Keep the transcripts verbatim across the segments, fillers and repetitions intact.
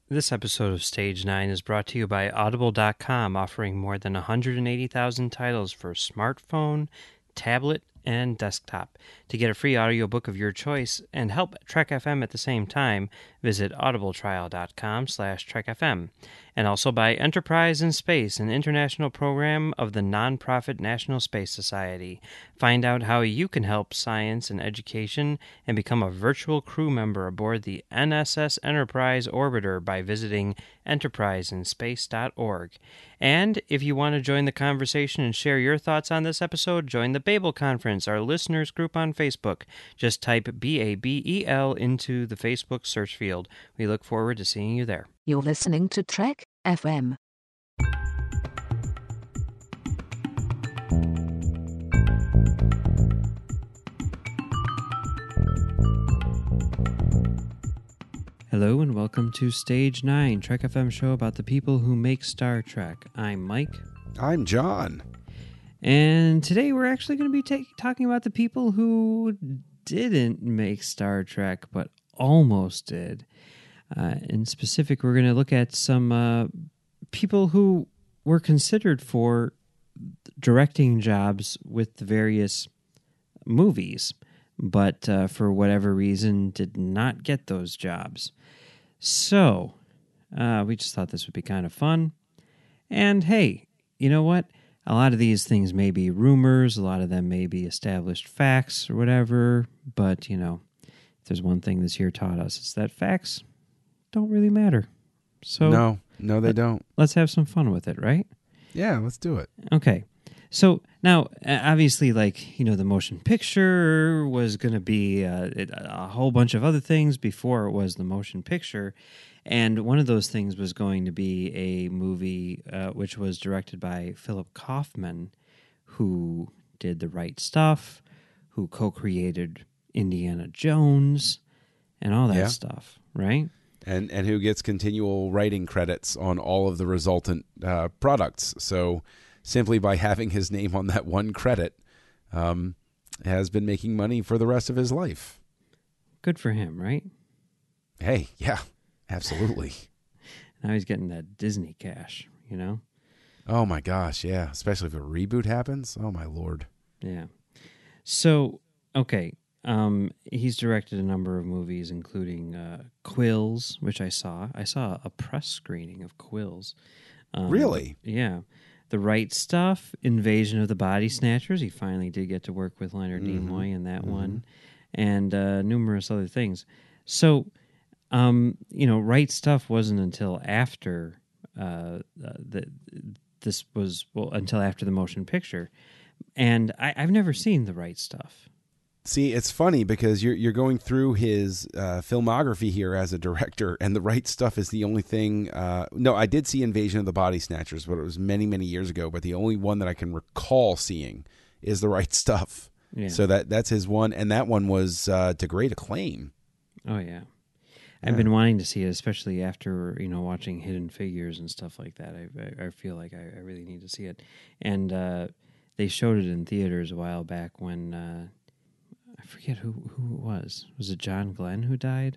This episode of Stage nine is brought to you by Audible dot com, offering more than one hundred eighty thousand titles for smartphone, tablet, and desktop. To get a free audiobook of your choice and help Trek F M at the same time, visit audibletrial dot com slash Trek F M. And also by Enterprise in Space, an international program of the nonprofit National Space Society. Find out how you can help science and education and become a virtual crew member aboard the N S S Enterprise Orbiter by visiting enterprise in space dot org. And if you want to join the conversation and share your thoughts on this episode, join the Babel Conference, our listeners group on Facebook. Just type B A B E L into the Facebook search field. We look forward to seeing you there. You're listening to Trek F M. Hello and welcome to Stage nine, Trek F M show about the people who make Star Trek. I'm Mike. I'm John. And today we're actually going to be ta- talking about the people who didn't make Star Trek, but almost did. Uh, in specific, we're going to look at some uh, people who were considered for directing jobs with the various movies, but uh, for whatever reason did not get those jobs. So, uh, we just thought this would be kind of fun. And hey, you know what? A lot of these things may be rumors, a lot of them may be established facts or whatever, but, you know, if there's one thing this year taught us, it's that facts don't really matter. So No, no, they don't. Let's have some fun with it, right? Yeah, let's do it. Okay. So now, uh, obviously, like, you know, the motion picture was going to be uh, it, a whole bunch of other things before it was the motion picture. And one of those things was going to be a movie uh, which was directed by Philip Kaufman, who did The Right Stuff, who co-created Indiana Jones, and all that Yeah. stuff, right? And and who gets continual writing credits on all of the resultant uh, products. So simply by having his name on that one credit, um, has been making money for the rest of his life. Good for him, right? Hey, yeah, absolutely. Now he's getting that Disney cash, you know? Oh my gosh, yeah. Especially if a reboot happens. Oh my Lord. Yeah. So, okay. Um, he's directed a number of movies, including uh, Quills, which I saw. I saw a press screening of Quills. Um, Really? Yeah. The Right Stuff, Invasion of the Body Snatchers. He finally did get to work with Leonard Mm-hmm. Nimoy in that Mm-hmm. one, and uh, numerous other things. So, um, you know, Right Stuff wasn't until after uh, the this was well until after the motion picture, and I, I've never seen The Right Stuff. See, it's funny because you're you're going through his uh, filmography here as a director, and The Right Stuff is the only thing. Uh, no, I did see Invasion of the Body Snatchers, but it was many, many years ago. But the only one that I can recall seeing is The Right Stuff. Yeah. So that that's his one, and that one was uh, to great acclaim. Oh yeah. I've been wanting to see it, especially after, you know, watching Hidden Figures and stuff like that. I I, I feel like I, I really need to see it, and uh, they showed it in theaters a while back when. Uh, I forget who, who it was. Was it John Glenn who died?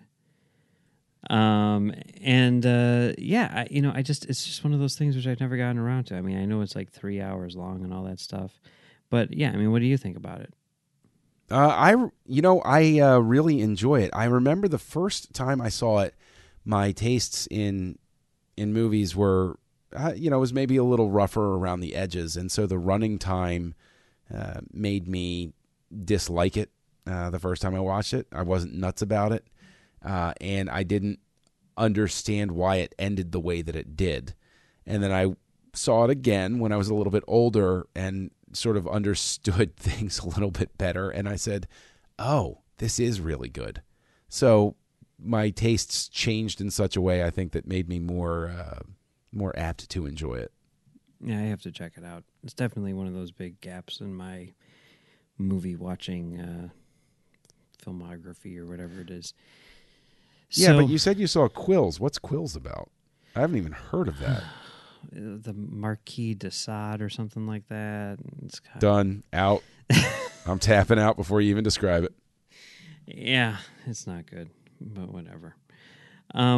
Um, and uh, yeah, I, you know, I just it's just one of those things which I've never gotten around to. I mean, I know it's like three hours long and all that stuff, but yeah, I mean, what do you think about it? Uh, I you know I uh, really enjoy it. I remember the first time I saw it, my tastes in in movies were uh, you know it was maybe a little rougher around the edges, and so the running time uh, made me dislike it. Uh, the first time I watched it, I wasn't nuts about it, uh, and I didn't understand why it ended the way that it did. And then I saw it again when I was a little bit older and sort of understood things a little bit better, and I said, oh, this is really good. So my tastes changed in such a way, I think, that made me more uh, more apt to enjoy it. Yeah, I have to check it out. It's definitely one of those big gaps in my movie watching uh, filmography or whatever it is. Yeah, So- but you said you saw Quills. What's Quills about? I haven't even heard of that. the Marquis de Sade or something like that. It's kind Done. Out. I'm tapping out before you even describe it. Yeah, it's not good, but whatever. Um,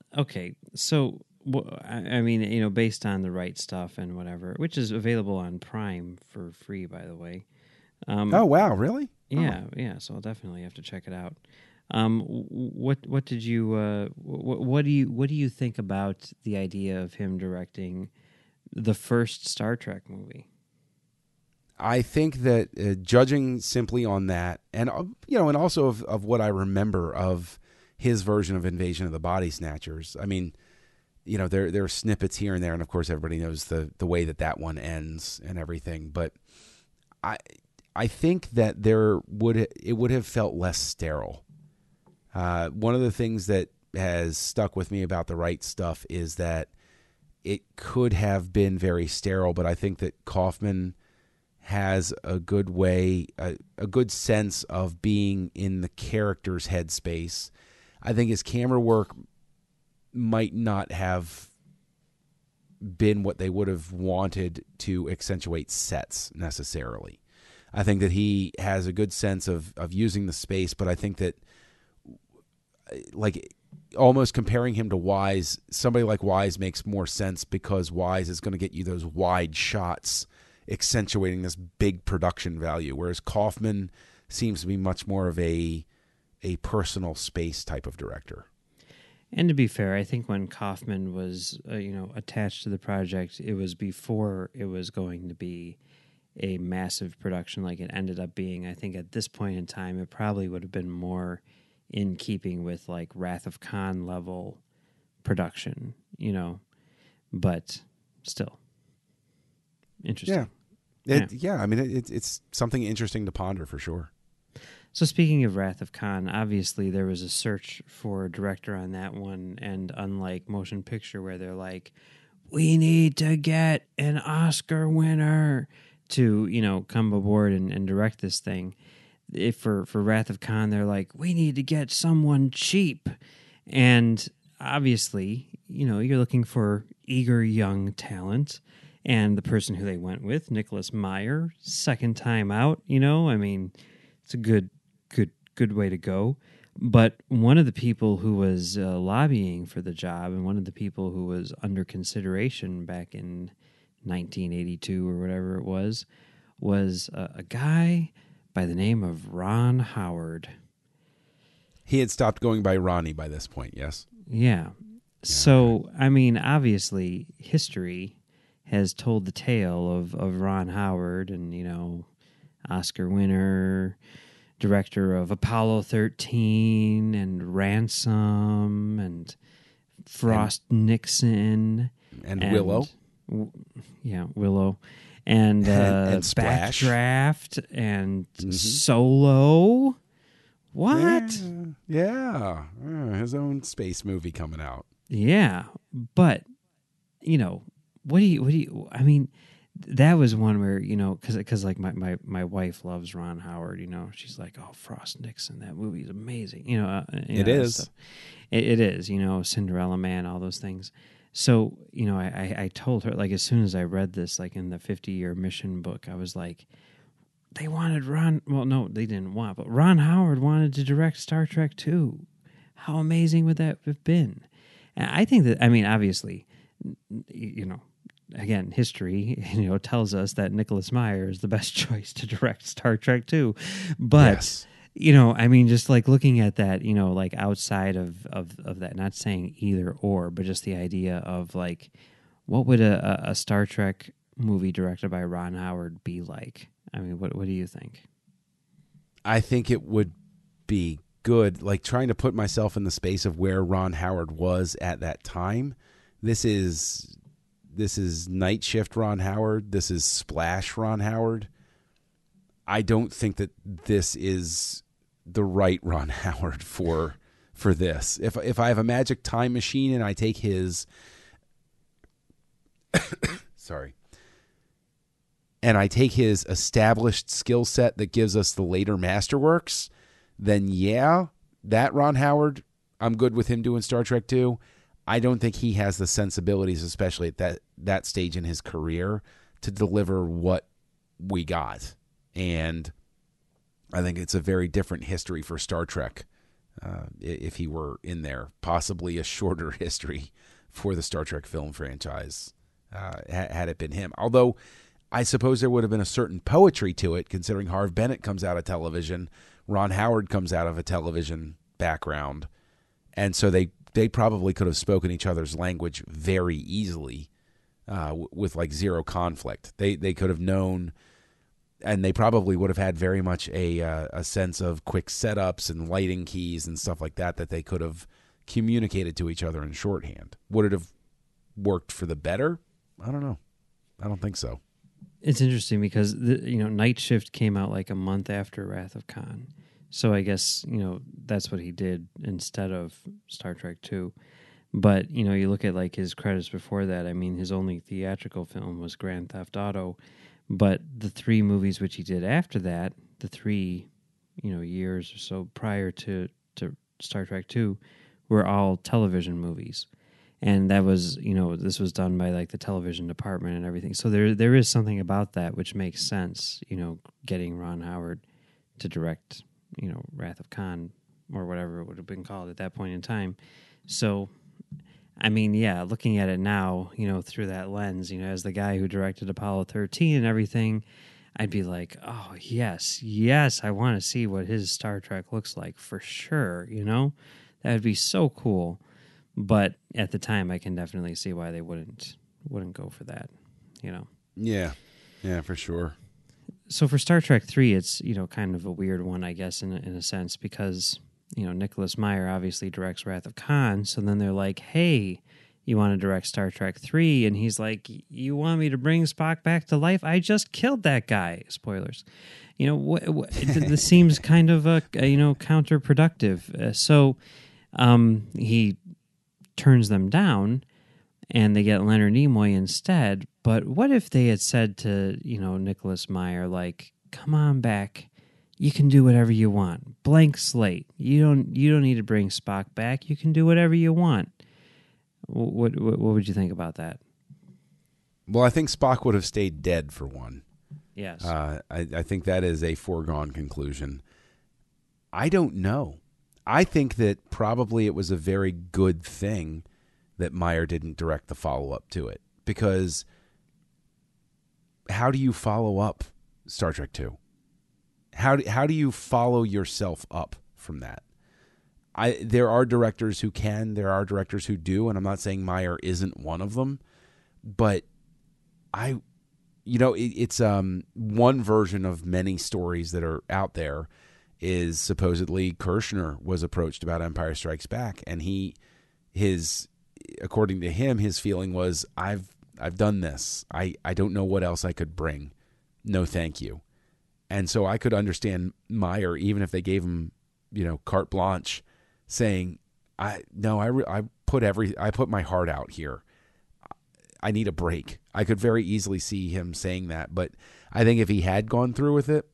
okay, so wh- I I mean, you know, based on the right stuff and whatever, which is available on Prime for free, by the way. Um, Oh wow, really? yeah, yeah. So I'll definitely have to check it out. Um, w- what what did you uh, what, what do you what do you think about the idea of him directing the first Star Trek movie? I think that uh, judging simply on that, and uh, you know, and also of, of what I remember of his version of Invasion of the Body Snatchers. I mean, you know, there there are snippets here and there, and of course, everybody knows the the way that that one ends and everything. But I I think that there would it would have felt less sterile. Uh, one of the things that has stuck with me about the right stuff is that it could have been very sterile, but I think that Kaufman has a good way, a, a good sense of being in the character's headspace. I think his camera work might not have been what they would have wanted to accentuate sets necessarily. I think that he has a good sense of, of using the space, but I think that like almost comparing him to Wise, somebody like Wise makes more sense because Wise is going to get you those wide shots accentuating this big production value, whereas Kaufman seems to be much more of a a personal space type of director. And to be fair, I think when Kaufman was uh, you know attached to the project, it was before it was going to be a massive production like it ended up being. I think at this point in time, it probably would have been more in keeping with like Wrath of Khan level production, you know, but still interesting. Yeah. It, yeah. yeah, I mean, it, it's something interesting to ponder for sure. So speaking of Wrath of Khan, obviously there was a search for a director on that one, and unlike Motion Picture where they're like, we need to get an Oscar winner to, you know, come aboard and, and direct this thing. If for, for Wrath of Khan, they're like, we need to get someone cheap. And obviously, you know, you're looking for eager young talent. And the person who they went with, Nicholas Meyer, second time out, you know, I mean, it's a good, good, good way to go. But one of the people who was uh, lobbying for the job and one of the people who was under consideration back in nineteen eighty-two or whatever it was, was uh, a guy by the name of Ron Howard. He had stopped going by Ronnie by this point, yes? Yeah. yeah so, okay. I mean, obviously, history has told the tale of, of Ron Howard and, you know, Oscar winner, director of Apollo thirteen and Ransom and Frost and, Nixon. And, and Willow. W- yeah, Willow. And, uh, and, and Splash. Backdraft and mm-hmm. Solo. What? Yeah. yeah. Uh, his own space movie coming out. Yeah. But, you know, what do you, what do you, I mean, that was one where, you know, because, cause like my, my, my wife loves Ron Howard, you know, she's like, oh, Frost Nixon, that movie is amazing. You know, uh, you it know, is. It, it is, you know, Cinderella Man, all those things. So, you know, I, I, I told her, like, as soon as I read this, like in the fifty-year mission book, I was like, they wanted Ron, well, no, they didn't want, but Ron Howard wanted to direct Star Trek two. How amazing would that have been? And I think that, I mean, obviously, you know, again, history, you know, tells us that Nicholas Meyer is the best choice to direct Star Trek two. But, yes. you know, I mean, just like looking at that, you know, like outside of, of, of that, not saying either or, but just the idea of like, what would a, a Star Trek movie directed by Ron Howard be like? I mean, what what do you think? I think it would be good, like trying to put myself in the space of where Ron Howard was at that time. This is this is Night Shift Ron Howard. This is Splash Ron Howard. I don't think that this is the right Ron Howard for for this. If if I have a magic time machine and I take his sorry. and I take his established skill set that gives us the later masterworks, then yeah, that Ron Howard, I'm good with him doing Star Trek two. I don't think he has the sensibilities, especially at that, that stage in his career, to deliver what we got. And I think it's a very different history for Star Trek uh, if he were in there. Possibly a shorter history for the Star Trek film franchise uh, had it been him. Although I suppose there would have been a certain poetry to it, considering Harve Bennett comes out of television, Ron Howard comes out of a television background, and so they they probably could have spoken each other's language very easily uh, w- with like zero conflict. They they could have known, and they probably would have had very much a uh, a sense of quick setups and lighting keys and stuff like that that they could have communicated to each other in shorthand. Would it have worked for the better? I don't know. I don't think so. It's interesting because the, you know Night Shift came out like a month after Wrath of Khan, so I guess you know that's what he did instead of Star Trek two. But you know you look at like his credits before that. I mean, his only theatrical film was Grand Theft Auto, but the three movies which he did after that, the three you know years or so prior to to Star Trek two, were all television movies. And that was, you know, this was done by like the television department and everything. So there, there is something about that which makes sense. You know, getting Ron Howard to direct, you know, Wrath of Khan or whatever it would have been called at that point in time. So, I mean, yeah, looking at it now, you know, through that lens, you know, as the guy who directed Apollo thirteen and everything, I'd be like, oh yes, yes, I want to see what his Star Trek looks like for sure. You know, that would be so cool. But at the time, I can definitely see why they wouldn't wouldn't go for that, you know. Yeah, yeah, for sure. So for Star Trek three, it's you know kind of a weird one, I guess, in a, in a sense, because you know Nicholas Meyer obviously directs Wrath of Khan. So then they're like, "Hey, you want to direct Star Trek three?" And he's like, "You want me to bring Spock back to life? I just killed that guy." Spoilers. You know, wh- wh- this seems kind of a, a you know counterproductive. Uh, so um, he turns them down and they get Leonard Nimoy instead. But what if they had said to, you know, Nicholas Meyer, like, come on back. You can do whatever you want. Blank slate. You don't you don't need to bring Spock back. You can do whatever you want. What what, what would you think about that? Well, I think Spock would have stayed dead for one. Yes. Uh, I, I think that is a foregone conclusion. I don't know. I think that probably it was a very good thing that Meyer didn't direct the follow-up to it, because how do you follow up Star Trek two? How do, how do you follow yourself up from that? I there are directors who can, there are directors who do, and I'm not saying Meyer isn't one of them, but I, you know, it, it's um one version of many stories that are out there. Is supposedly Kirshner was approached about Empire Strikes Back, and he, his, according to him, his feeling was, I've I've done this. I, I don't know what else I could bring. No, thank you. And so I could understand Meyer, even if they gave him, you know, carte blanche, saying, I no, I re, I put every I put my heart out here. I need a break. I could very easily see him saying that, but I think if he had gone through with it,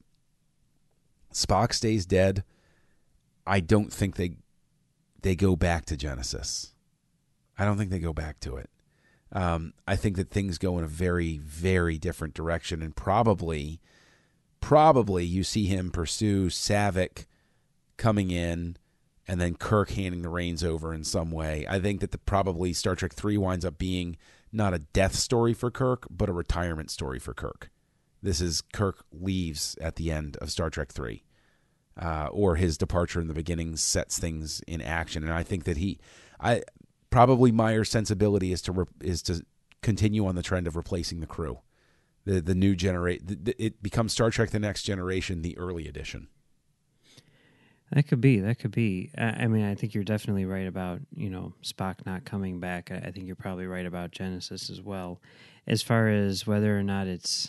Spock stays dead. I don't think they they go back to Genesis. I don't think they go back to it. Um, I think that things go in a very, very different direction, and probably, probably you see him pursue Savick coming in, and then Kirk handing the reins over in some way. I think that the probably Star Trek three winds up being not a death story for Kirk, but a retirement story for Kirk. This is Kirk leaves at the end of Star Trek three, uh, or his departure in the beginning sets things in action. And I think that he, I probably Meyer's sensibility is to re, is to continue on the trend of replacing the crew, the the new generation. It becomes Star Trek: The Next Generation, the early edition. That could be. That could be. I mean, I think you're definitely right about, you know, Spock not coming back. I think you're probably right about Genesis as well. As far as whether or not it's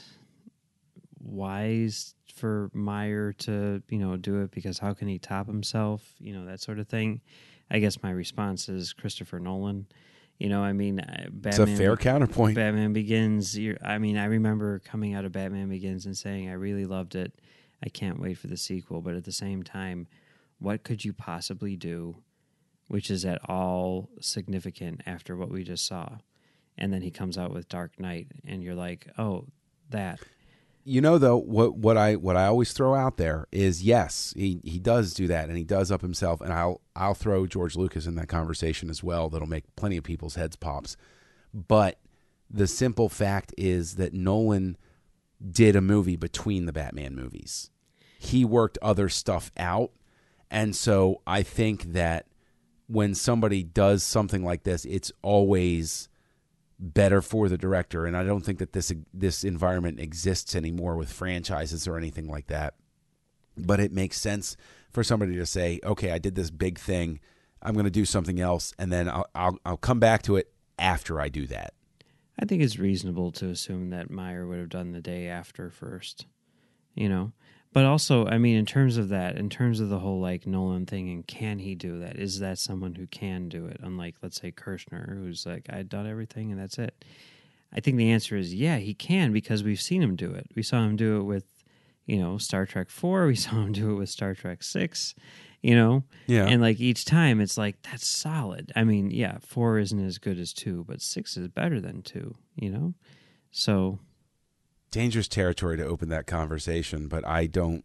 wise for Meyer to, you know, do it, because how can he top himself, you know, that sort of thing. I guess my response is Christopher Nolan. You know, I mean, Batman, it's a fair counterpoint. Batman Begins. I mean, I remember coming out of Batman Begins and saying I really loved it. I can't wait for the sequel. But at the same time, what could you possibly do which is at all significant after what we just saw? And then he comes out with Dark Knight, and you're like, oh, that. You know, though, what what I what I always throw out there is yes, he, he does do that, and he does up himself, and I'll I'll throw George Lucas in that conversation as well. That'll make plenty of people's heads pops. But the simple fact is that Nolan did a movie between the Batman movies. He worked other stuff out, and so I think that when somebody does something like this, it's always better for the director. And I don't think that this this environment exists anymore with franchises or anything like that. But it makes sense for somebody to say, okay, I did this big thing. I'm going to do something else, and then I'll, I'll I'll come back to it after I do that. I think it's reasonable to assume that Meyer would have done the day after first, you know. But also, I mean, in terms of that, in terms of the whole like Nolan thing, and can he do that? Is that someone who can do it? Unlike, let's say, Kirshner, who's like, I've done everything and that's it. I think the answer is yeah, he can, because we've seen him do it. We saw him do it with, you know, Star Trek four. We saw him do it with Star Trek six. You know, yeah, and like each time, it's like that's solid. I mean, yeah, four isn't as good as two, but six is better than two. You know, so. Dangerous territory to open that conversation, but I don't.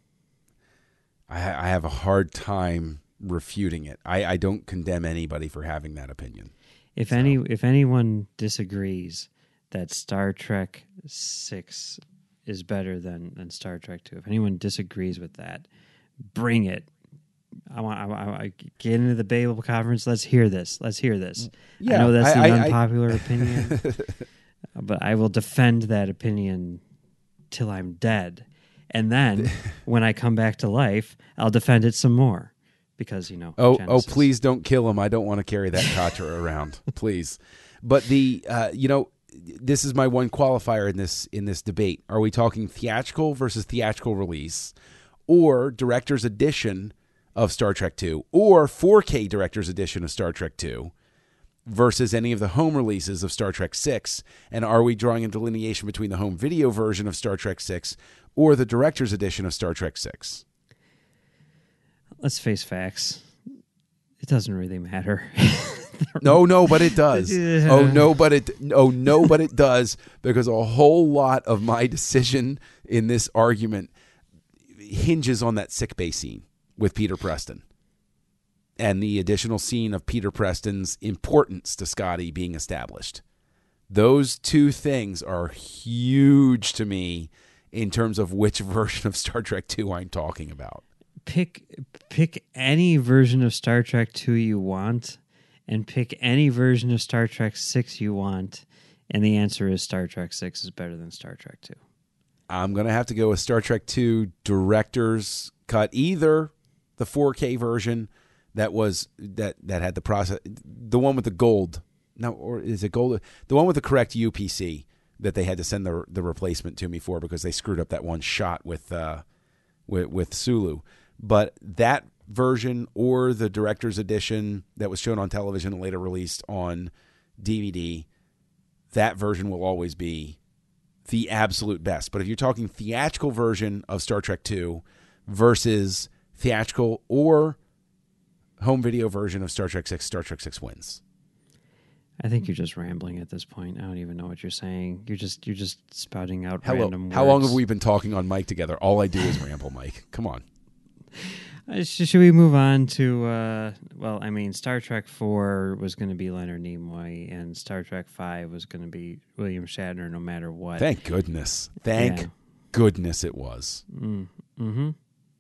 I, I have a hard time refuting it. I, I don't condemn anybody for having that opinion. If so. any, if anyone disagrees that Star Trek six is better than, than Star Trek two, if anyone disagrees with that, bring it. I want. I, I get into the Babel conference. Let's hear this. Let's hear this. Yeah, I know that's I, the I, unpopular I, opinion. But I will defend that opinion till I'm dead. And then when I come back to life, I'll defend it some more because, you know. Oh, Genesis. oh, please don't kill him. I don't want to carry that katra around, please. But the, uh, you know, this is my one qualifier in this in this debate. Are we talking theatrical versus theatrical release, or director's edition of Star Trek two, or four K director's edition of Star Trek two? Versus any of the home releases of Star Trek six? And are we drawing a delineation between the home video version of Star Trek six or the director's edition of Star Trek six? Let's face facts. It doesn't really matter. No, no, but it does. Oh, no, but it oh no, but it does, because a whole lot of my decision in this argument hinges on that sickbay scene with Peter Preston. And the additional scene of Peter Preston's importance to Scotty being established. Those two things are huge to me in terms of which version of Star Trek two I'm talking about. Pick pick any version of Star Trek two you want, and pick any version of Star Trek six you want, and the answer is Star Trek six is better than Star Trek two. I'm going to have to go with Star Trek two director's cut, either the four K version that was that that had the process, the one with the gold. No, or is it gold? The one with the correct U P C that they had to send the the replacement to me for because they screwed up that one shot with uh, with, with Sulu. But that version, or the director's edition that was shown on television and later released on D V D, that version will always be the absolute best. But if you're talking theatrical version of Star Trek two versus theatrical or home video version of Star Trek six, Star Trek six wins. I think you're just rambling at this point. I don't even know what you're saying. You're just you're just spouting out Hello. random words. How long have we been talking on mic together? All I do is ramble, Mike. Come on. Uh, sh- should we move on to, uh, well, I mean, Star Trek four was going to be Leonard Nimoy, and Star Trek five was going to be William Shatner no matter what. Thank goodness. Thank Yeah. goodness it was. Mm, mm-hmm.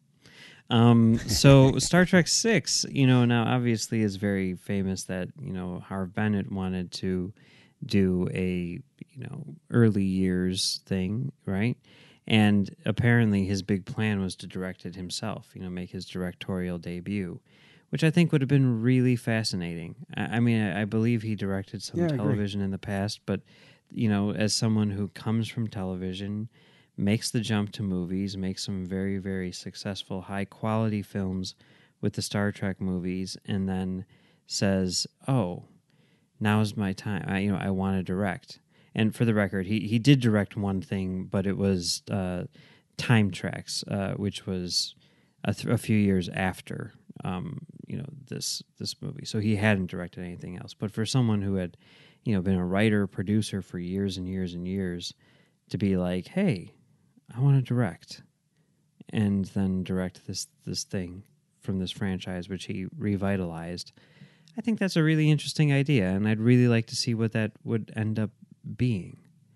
Um, so Star Trek six, you know, now obviously is very famous that, you know, Harve Bennett wanted to do a, you know, early years thing, right? And apparently his big plan was to direct it himself, you know, make his directorial debut, which I think would have been really fascinating. I, I mean, I, I believe he directed some Yeah, I agree. television in the past, but, you know, as someone who comes from television, makes the jump to movies, makes some very, very successful, high-quality films with the Star Trek movies, and then says, oh, now's my time. I, you know, I want to direct. And for the record, he, he did direct one thing, but it was uh, Time Tracks, uh, which was a, th- a few years after um, you know this this movie. So he hadn't directed anything else. But for someone who had, you know, been a writer, producer for years and years and years, to be like, hey, I want to direct, and then direct this this thing from this franchise, which he revitalized. I think that's a really interesting idea, and I'd really like to see what that would end up being.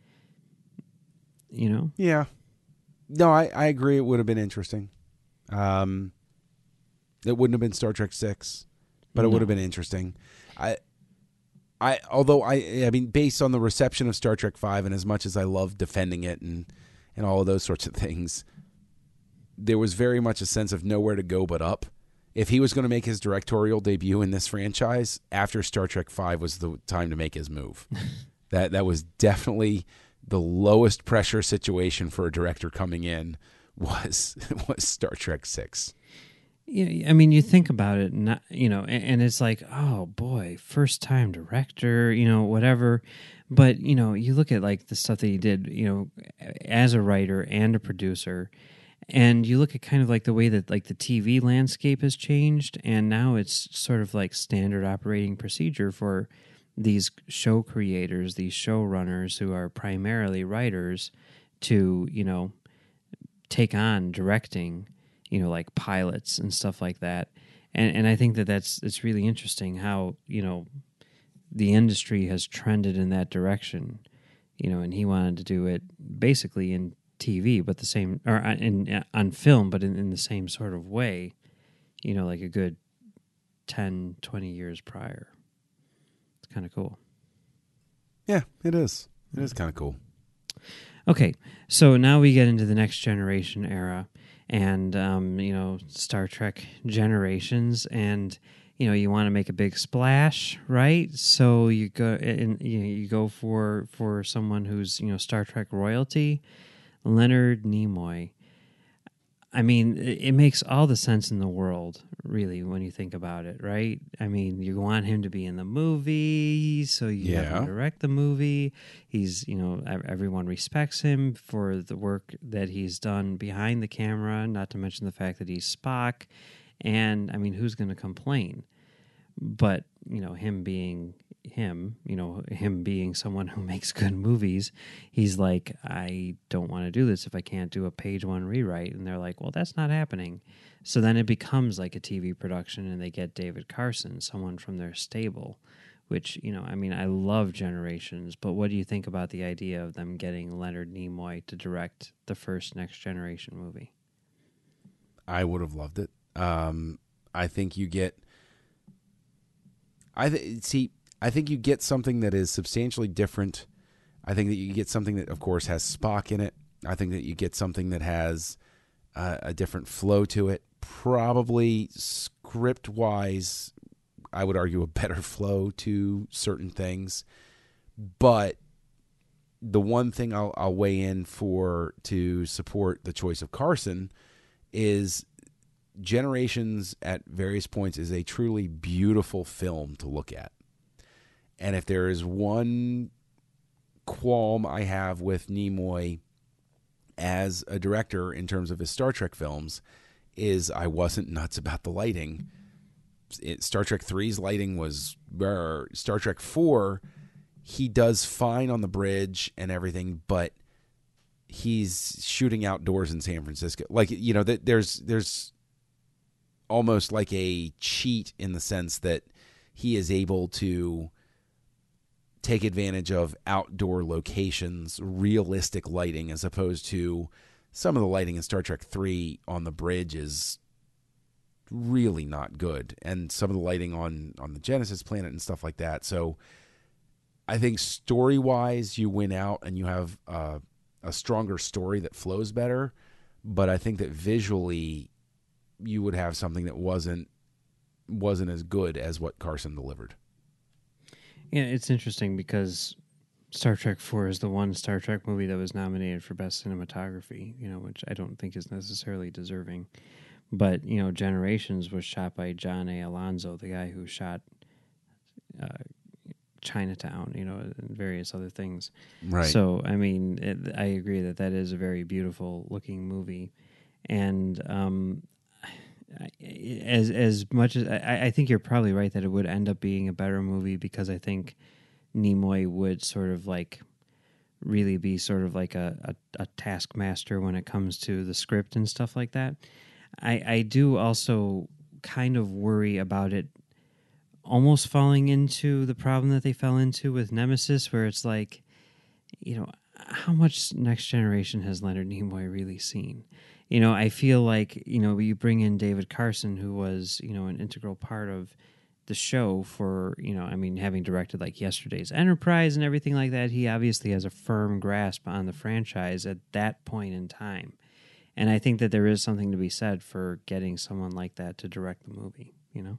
You know? Yeah. No, I, I agree. It would have been interesting. Um, it wouldn't have been Star Trek six, but it No. would have been interesting. I, I, although I, I mean, based on the reception of Star Trek five, and as much as I love defending it and and all of those sorts of things, there was very much a sense of nowhere to go but up. If he was going to make his directorial debut in this franchise, after Star Trek five was the time to make his move. that that was definitely the lowest pressure situation for a director coming in was was Star Trek six. Yeah, I mean, you think about it, not, you know, and, and it's like, oh boy, first time director, you know, whatever. But, you know, you look at like the stuff that he did, you know, as a writer and a producer, and you look at kind of like the way that like the T V landscape has changed, and now it's sort of like standard operating procedure for these show creators, these showrunners who are primarily writers to, you know, take on directing, you know, like pilots and stuff like that. And and I think that that's it's really interesting how, you know, the industry has trended in that direction, you know, and he wanted to do it basically in T V, but the same, or in on film, but in, in the same sort of way, you know, like a good ten, twenty years prior. It's kind of cool. Yeah, it is. It is kind of cool. Okay, so now we get into the Next Generation era, and um, you know, Star Trek Generations, and you know, you want to make a big splash, right? So you go and you know, you go for for someone who's, you know, Star Trek royalty, Leonard Nimoy. I mean, it, it makes all the sense in the world, really, when you think about it, right? I mean, you want him to be in the movie, so you have Yeah. him direct the movie. He's, you know, ev- everyone respects him for the work that he's done behind the camera, not to mention the fact that he's Spock. And, I mean, who's going to complain? But, you know, him being him, you know, him being someone who makes good movies, he's like, I don't want to do this if I can't do a page one rewrite. And they're like, well, that's not happening. So then it becomes like a T V production, and they get David Carson, someone from their stable, which, you know, I mean, I love Generations, but what do you think about the idea of them getting Leonard Nimoy to direct the first Next Generation movie? I would have loved it. Um, I think you get. I th- see. I think you get something that is substantially different. I think that you get something that, of course, has Spock in it. I think that you get something that has uh, a different flow to it. Probably script-wise, I would argue a better flow to certain things. But the one thing I'll, I'll weigh in for to support the choice of Carson is Generations at various points is a truly beautiful film to look at. And if there is one qualm I have with Nimoy as a director in terms of his Star Trek films, is I wasn't nuts about the lighting. It, Star Trek three's lighting was, or Star Trek four, he does fine on the bridge and everything, but he's shooting outdoors in San Francisco. Like, you know, that there's there's almost like a cheat in the sense that he is able to take advantage of outdoor locations, realistic lighting, as opposed to some of the lighting in Star Trek three on the bridge is really not good. And some of the lighting on, on the Genesis planet and stuff like that. So I think story-wise, you win out and you have uh, a stronger story that flows better. But I think that visually, you would have something that wasn't wasn't as good as what Carson delivered. Yeah, it's interesting because Star Trek four is the one Star Trek movie that was nominated for Best Cinematography, you know, which I don't think is necessarily deserving. But, you know, Generations was shot by John A. Alonso, the guy who shot uh, Chinatown, you know, and various other things. Right. So, I mean, it, I agree that that is a very beautiful looking movie. And um, as as much as I, I think you're probably right that it would end up being a better movie, because I think Nimoy would sort of like really be sort of like a, a, a taskmaster when it comes to the script and stuff like that. I, I do also kind of worry about it almost falling into the problem that they fell into with Nemesis, where it's like, you know, how much Next Generation has Leonard Nimoy really seen? You know, I feel like, you know, you bring in David Carson, who was, you know, an integral part of the show for, you know, I mean, having directed like Yesterday's Enterprise and everything like that, he obviously has a firm grasp on the franchise at that point in time. And I think that there is something to be said for getting someone like that to direct the movie, you know?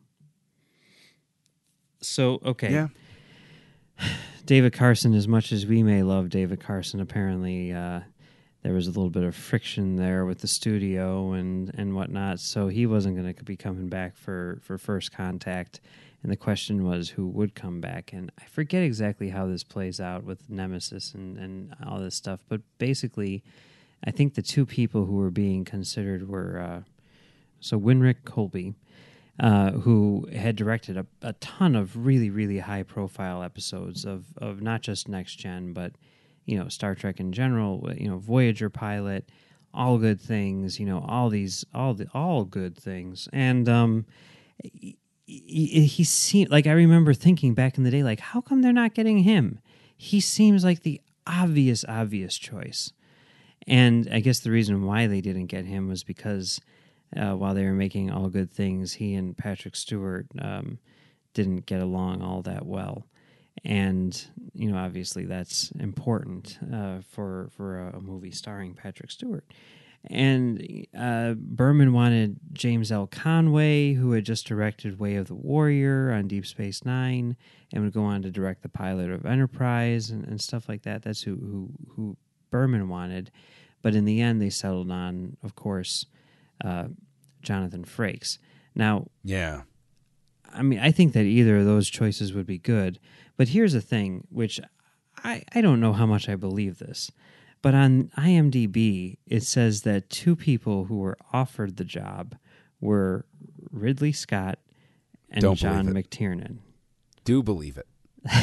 So, okay. Yeah. David Carson, as much as we may love David Carson, apparently uh, there was a little bit of friction there with the studio and, and whatnot, so he wasn't going to be coming back for, for First Contact, and the question was who would come back, and I forget exactly how this plays out with Nemesis and, and all this stuff, but basically, I think the two people who were being considered were, uh, so Winrick Colby, Uh, who had directed a, a ton of really, really high-profile episodes of, of not just Next Gen, but, you know, Star Trek in general, you know, Voyager pilot, All Good Things, you know, all these, all the, all good things. And um, he, he, he seemed, like, I remember thinking back in the day, like, how come they're not getting him? He seems like the obvious, obvious choice. And I guess the reason why they didn't get him was because Uh, while they were making All Good Things, he and Patrick Stewart um, didn't get along all that well. And, you know, obviously that's important uh, for, for a, a movie starring Patrick Stewart. And uh, Berman wanted James L. Conway, who had just directed Way of the Warrior on Deep Space Nine, and would go on to direct the pilot of Enterprise and, and stuff like that. That's who, who, who Berman wanted. But in the end, they settled on, of course, Uh, Jonathan Frakes. Now, Yeah. I mean, I think that either of those choices would be good, but here's the thing, which I, I don't know how much I believe this, but on IMDb, it says that two people who were offered the job were Ridley Scott and Don't John believe it. McTiernan. Do believe it.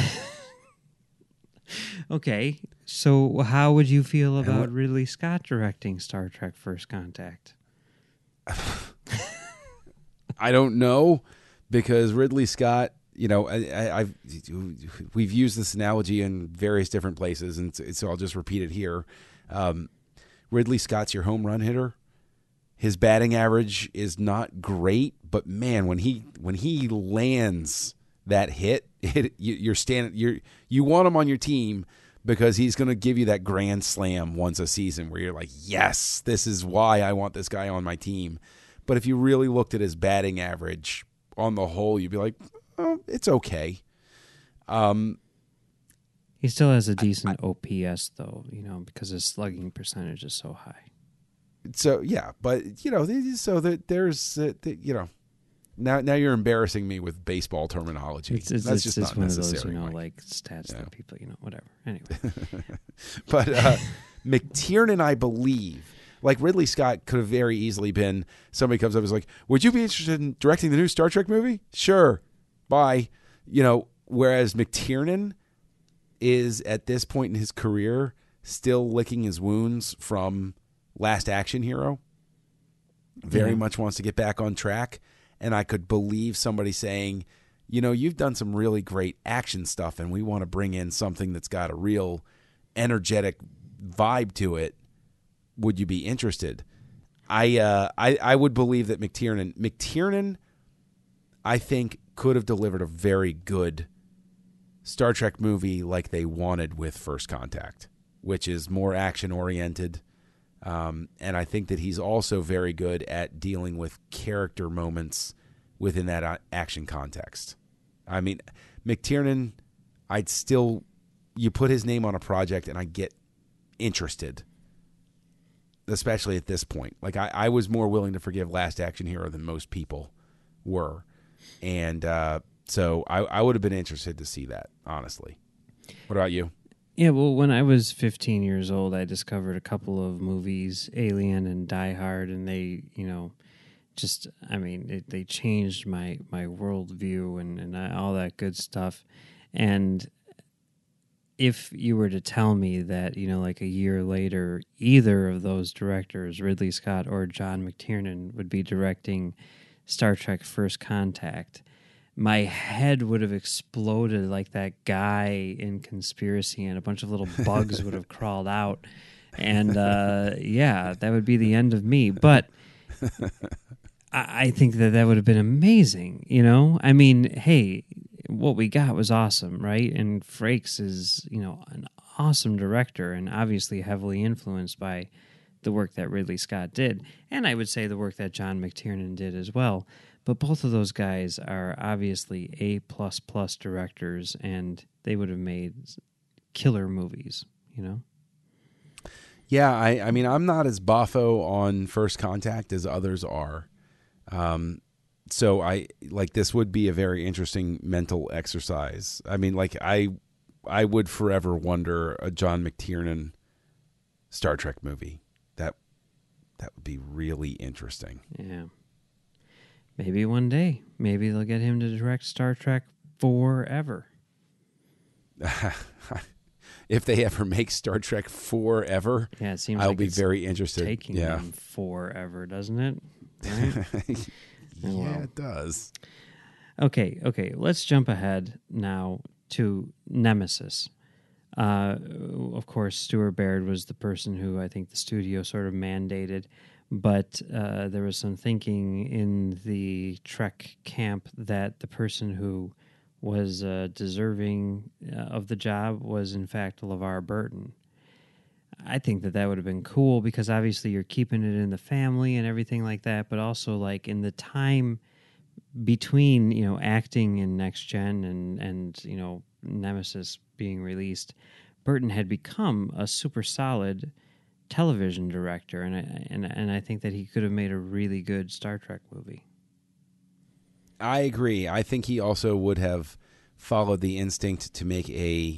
Okay, so how would you feel And about what- Ridley Scott directing Star Trek First Contact? I don't know, because Ridley Scott, you know, I, I, I've we've used this analogy in various different places, and so, so I'll just repeat it here. Um, Ridley Scott's your home run hitter. His batting average is not great, but man, when he when he lands that hit, it, you, you're standing, you're you want him on your team, because he's going to give you that grand slam once a season where you're like, yes, this is why I want this guy on my team. But if you really looked at his batting average on the whole, you'd be like, oh, it's okay. Um, He still has a decent I, I, O P S, though, you know, because his slugging percentage is so high. So, yeah, but, you know, so that there's, uh, the, you know, now now you're embarrassing me with baseball terminology. It's, it's, That's it's, just it's not one necessary. of those, you know, Mike. like stats yeah. that people, you know, whatever. Anyway. But uh, McTiernan, I believe, like Ridley Scott could have very easily been, somebody comes up and is like, would you be interested in directing the new Star Trek movie? Sure. Bye. You know, whereas McTiernan is, at this point in his career, still licking his wounds from Last Action Hero. Very yeah. much wants to get back on track. And I could believe somebody saying, you know, you've done some really great action stuff, and we want to bring in something that's got a real energetic vibe to it. Would you be interested? I uh, I, I would believe that McTiernan, McTiernan, I think, could have delivered a very good Star Trek movie like they wanted with First Contact, which is more action-oriented. Um, and I think that he's also very good at dealing with character moments within that action context. I mean, McTiernan, I'd still, you put his name on a project and I get interested, especially at this point. Like, I, I was more willing to forgive Last Action Hero than most people were. And uh, so I, I would have been interested to see that, honestly. What about you? Yeah, well, when I was fifteen years old, I discovered a couple of movies, Alien and Die Hard, and they, you know, just, I mean, it, they changed my, my worldview and, and all that good stuff. And if you were to tell me that, you know, like a year later, either of those directors, Ridley Scott or John McTiernan, would be directing Star Trek First Contact, my head would have exploded like that guy in Conspiracy, and a bunch of little bugs would have crawled out. And uh, yeah, that would be the end of me. But I, I think that that would have been amazing, you know? I mean, hey, what we got was awesome, right? And Frakes is, you know, an awesome director and obviously heavily influenced by the work that Ridley Scott did. And I would say the work that John McTiernan did as well. But both of those guys are obviously A plus plus directors, and they would have made killer movies, you know? Yeah, I, I mean, I'm not as boffo on First Contact as others are. Um, so I like this would be a very interesting mental exercise. I mean, like I, I would forever wonder a John McTiernan Star Trek movie. That that would be really interesting. Yeah. Maybe one day. Maybe they'll get him to direct Star Trek forever. If they ever make Star Trek forever, yeah, it seems I'll like be it's very interested. Taking yeah. them forever, doesn't it? Right? yeah, oh, well. It does. Okay, okay. Let's jump ahead now to Nemesis. Uh, of course, Stuart Baird was the person who I think the studio sort of mandated, but uh, there was some thinking in the Trek camp that the person who was uh, deserving uh, of the job was, in fact, LeVar Burton. I think that that would have been cool because obviously you're keeping it in the family and everything like that, but also like in the time between, you know, acting in Next Gen and, and you know, Nemesis being released, Burton had become a super solid television director, and I, and and I think that he could have made a really good Star Trek movie. I agree. I think he also would have followed the instinct to make a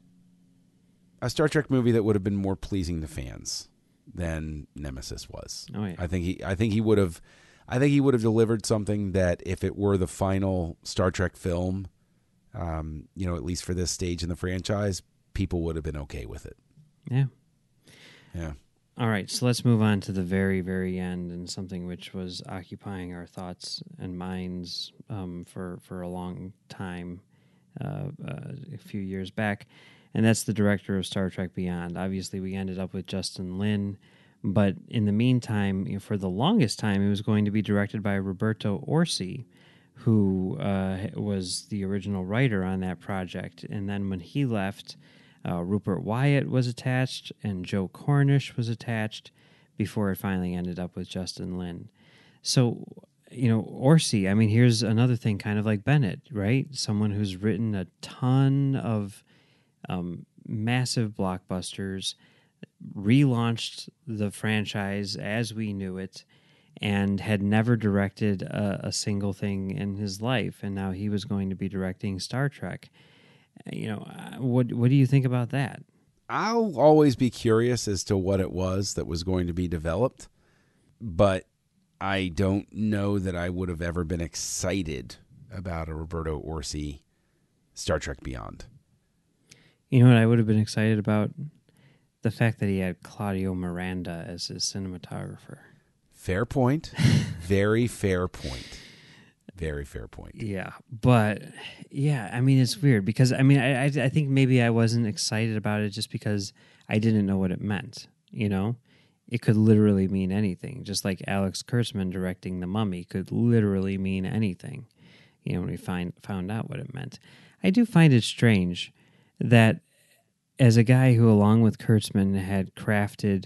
a Star Trek movie that would have been more pleasing to fans than Nemesis was. Oh yeah. I think he I think he would have I think he would have delivered something that if it were the final Star Trek film, um, you know, at least for this stage in the franchise, people would have been okay with it. Yeah. Yeah. All right, so let's move on to the very, very end, and something which was occupying our thoughts and minds um, for for a long time, uh, uh, a few years back, and that's the director of Star Trek Beyond. Obviously, we ended up with Justin Lin, but in the meantime, you know, for the longest time, it was going to be directed by Roberto Orci, who uh, was the original writer on that project, and then when he left, Uh, Rupert Wyatt was attached, and Joe Cornish was attached before it finally ended up with Justin Lin. So, you know, Orci, I mean, here's another thing kind of like Bennett, right? Someone who's written a ton of um, massive blockbusters, relaunched the franchise as we knew it, and had never directed a, a single thing in his life. And now he was going to be directing Star Trek. You know, what what do you think about that? I'll always be curious as to what it was that was going to be developed, but I don't know that I would have ever been excited about a Roberto Orci Star Trek Beyond. You know what I would have been excited about? The fact that he had Claudio Miranda as his cinematographer. Fair point. Very fair point. Very fair point. Yeah, but yeah, I mean, it's weird because I mean, I, I I think maybe I wasn't excited about it just because I didn't know what it meant. You know, it could literally mean anything. Just like Alex Kurtzman directing The Mummy could literally mean anything. You know, when we find found out what it meant, I do find it strange that as a guy who, along with Kurtzman, had crafted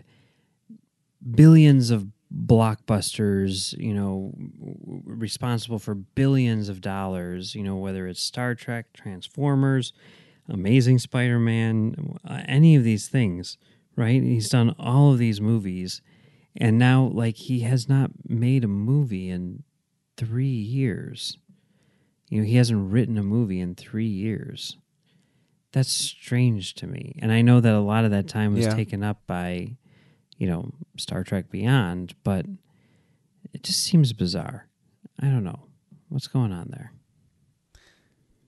billions of blockbusters, you know, responsible for billions of dollars, you know, whether it's Star Trek, Transformers, Amazing Spider-Man, uh, any of these things, right? He's done all of these movies, and now, like, he has not made a movie in three years. You know, he hasn't written a movie in three years. That's strange to me. And I know that a lot of that time was Yeah. taken up by, you know, Star Trek Beyond, but it just seems bizarre. I don't know. What's going on there?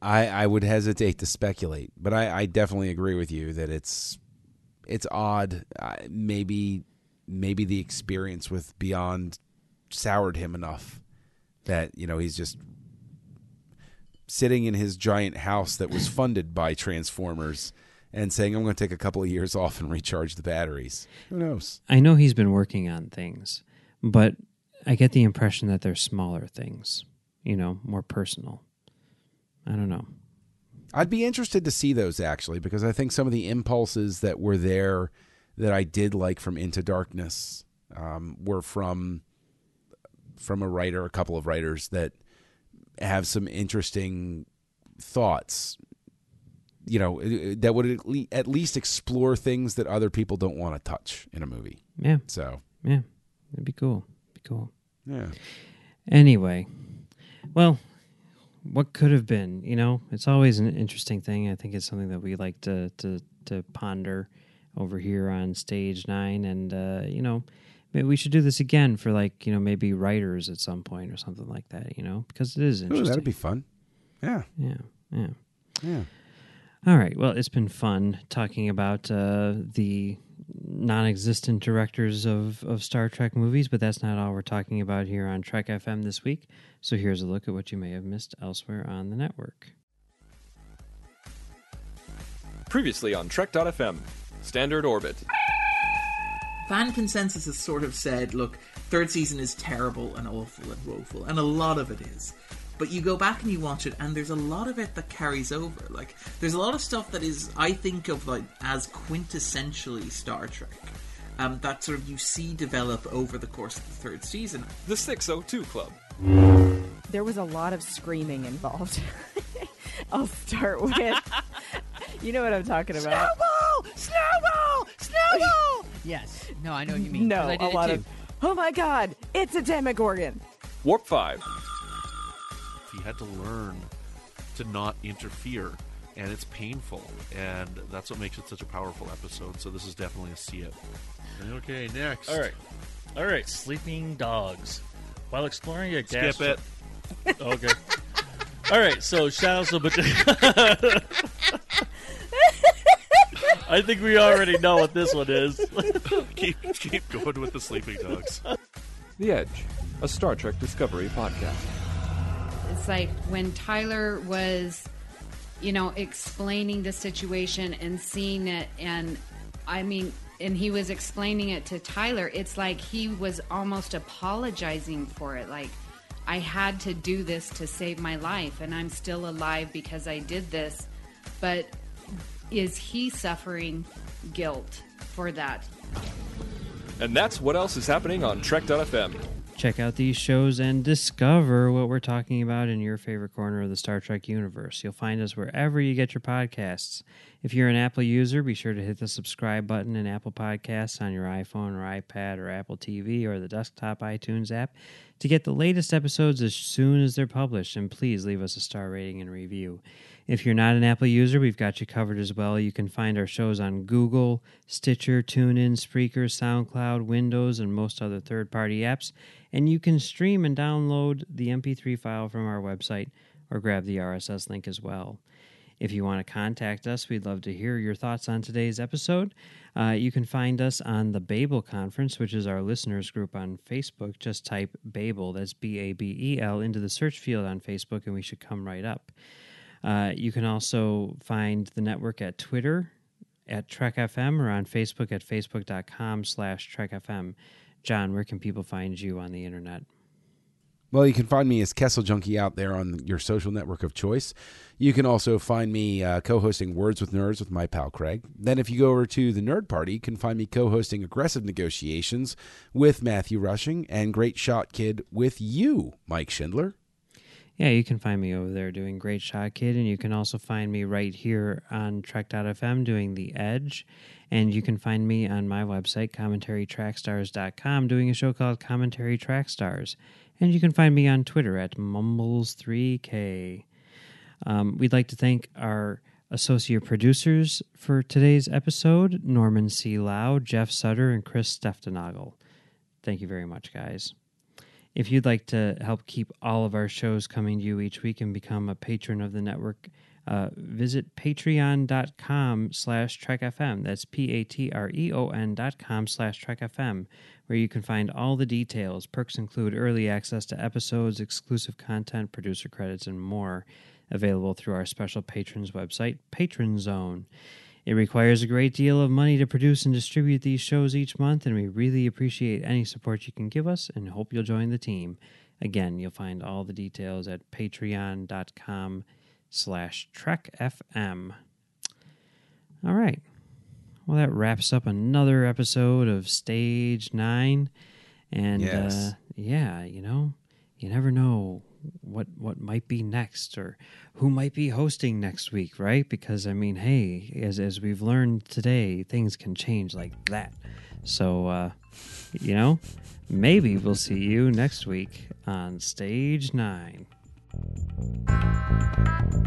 I, I would hesitate to speculate, but I, I definitely agree with you that it's it's odd. Uh, maybe maybe the experience with Beyond soured him enough that, you know, he's just sitting in his giant house that was funded by Transformers and saying, I'm going to take a couple of years off and recharge the batteries. Who knows? I know he's been working on things, but I get the impression that they're smaller things, you know, more personal. I don't know. I'd be interested to see those, actually, because I think some of the impulses that were there that I did like from Into Darkness um, were from from a writer, a couple of writers that have some interesting thoughts, you know, that would at, le- at least explore things that other people don't want to touch in a movie. Yeah. So, yeah, it'd be cool. Be cool. Yeah. Anyway, well, what could have been, you know, it's always an interesting thing. I think it's something that we like to, to, to ponder over here on Stage Nine. And, uh, you know, maybe we should do this again for, like, you know, maybe writers at some point or something like that, you know, because it is interesting. Ooh, that'd be fun. Yeah. Yeah. Yeah. Yeah. All right. Well, it's been fun talking about uh, the non-existent directors of, of Star Trek movies, but that's not all we're talking about here on Trek F M this week. So here's a look at what you may have missed elsewhere on the network. Previously on Trek dot F M, Standard Orbit. Fan consensus has sort of said, look, third season is terrible and awful and woeful, and a lot of it is. But you go back and you watch it, and there's a lot of it that carries over. Like, there's a lot of stuff that is, I think of like as quintessentially Star Trek, um, that sort of you see develop over the course of the third season. The six oh two Club. There was a lot of screaming involved. I'll start with, you know what I'm talking about. Snowball! Snowball! Snowball! Yes. No, I know what you mean. 'cause No, I did a lot it of, too. oh my god, it's a Demogorgon. Warp five. He had to learn to not interfere, and it's painful, and that's what makes it such a powerful episode. So this is definitely a see it. Okay, next. All right, all right. Sleeping dogs. While exploring a gas. Skip it. Okay. All right. So Shadows of Bajor. I think we already know what this one is. keep keep going with the sleeping dogs. The Edge, a Star Trek Discovery podcast. It's like when Tyler was, you know, explaining the situation and seeing it, and I mean, and he was explaining it to Tyler, it's like he was almost apologizing for it. Like, I had to do this to save my life, and I'm still alive because I did this. But is he suffering guilt for that? And that's what else is happening on Trek dot F M. Check out these shows and discover what we're talking about in your favorite corner of the Star Trek universe. You'll find us wherever you get your podcasts. If you're an Apple user, be sure to hit the subscribe button in Apple Podcasts on your iPhone or iPad or Apple T V or the desktop iTunes app to get the latest episodes as soon as they're published. And please leave us a star rating and review. If you're not an Apple user, we've got you covered as well. You can find our shows on Google, Stitcher, TuneIn, Spreaker, SoundCloud, Windows, and most other third-party apps. And you can stream and download the M P three file from our website or grab the R S S link as well. If you want to contact us, we'd love to hear your thoughts on today's episode. Uh, you can find us on the Babel Conference, which is our listeners group on Facebook. Just type Babel, that's B A B E L, into the search field on Facebook, and we should come right up. Uh, you can also find the network at Twitter at Trek F M or on Facebook at facebook.com slash Trek FM. John, where can people find you on the internet? Well, you can find me as Kessel Junkie out there on your social network of choice. You can also find me uh, co-hosting Words with Nerds with my pal Craig. Then if you go over to the Nerd Party, you can find me co-hosting Aggressive Negotiations with Matthew Rushing and Great Shot Kid with you, Mike Schindler. Yeah, you can find me over there doing Great Shot Kid, and you can also find me right here on Trek dot F M doing The Edge, and you can find me on my website, commentary track stars dot com, doing a show called Commentary Track Stars, and you can find me on Twitter at Mumbles three K. Um, we'd like to thank our associate producers for today's episode, Norman C. Lau, Jeff Sutter, and Chris Steftenagel. Thank you very much, guys. If you'd like to help keep all of our shows coming to you each week and become a patron of the network, uh, visit patreon.com slash trekfm. That's P-A-T-R-E-O-N dot com slash trekfm, where you can find all the details. Perks include early access to episodes, exclusive content, producer credits, and more, available through our special patrons website, Patron Zone. It requires a great deal of money to produce and distribute these shows each month, and we really appreciate any support you can give us and hope you'll join the team. Again, you'll find all the details at patreon.com slash trekfm. All right. Well, that wraps up another episode of Stage nine. And, Yes. uh, yeah, you know, you never know what what might be next or who might be hosting next week, right? Because I mean, hey, as as we've learned today, things can change like that. So uh you know, maybe we'll see you next week on Stage nine.